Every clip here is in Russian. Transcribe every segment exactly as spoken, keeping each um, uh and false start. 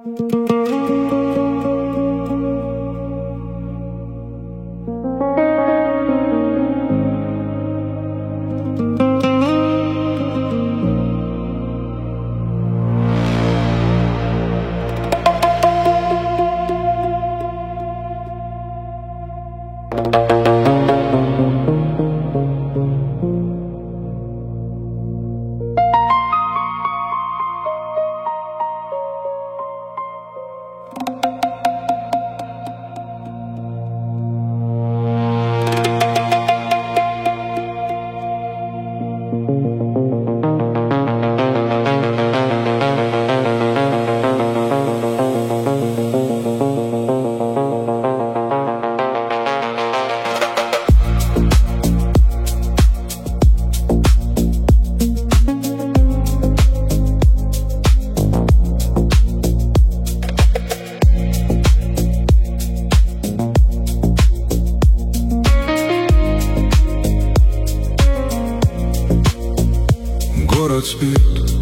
Город спит,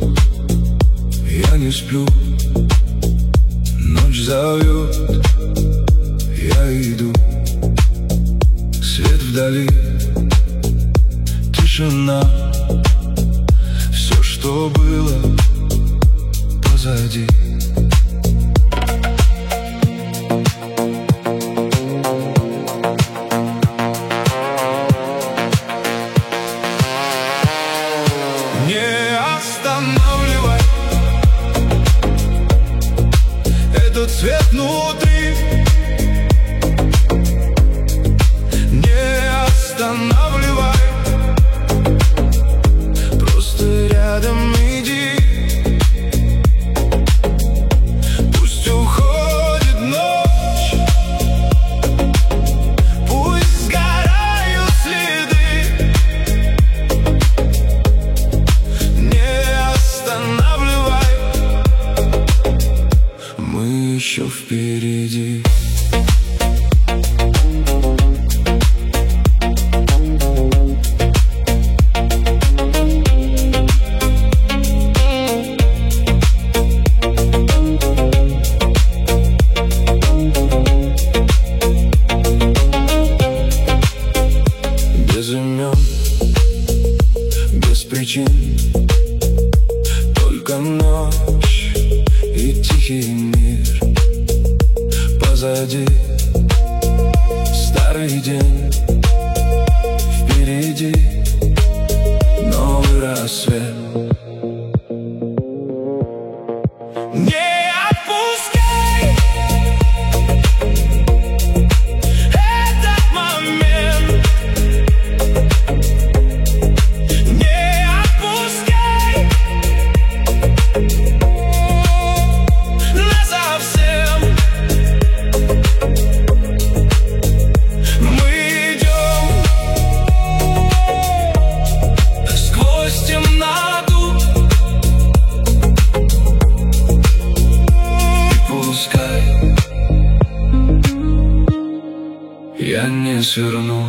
я не сплю, ночь зовет, я иду. Свет вдали, тишина, все, что было позади. Не останавливай этот свет внутри. Не останавливай, просто рядом иди. Пусть уходит ночь, пусть сгорают следы. Мы еще впереди. Без имен, без причин, только ночь и тихий мир. Позади старый день, впереди новый рассвет. Не отпускай этот момент, не отпускай насовсем. Мы идем сквозь темноту, и пускай я не сверну.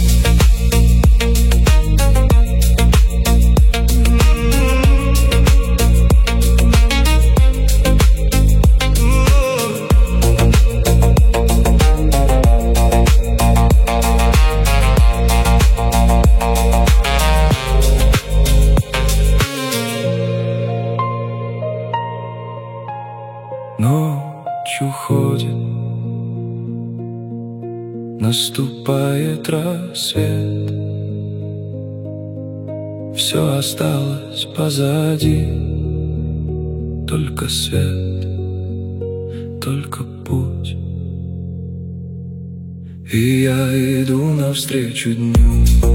Ночь уходит, наступает рассвет. Все осталось позади, только свет, только путь. И я иду навстречу дню.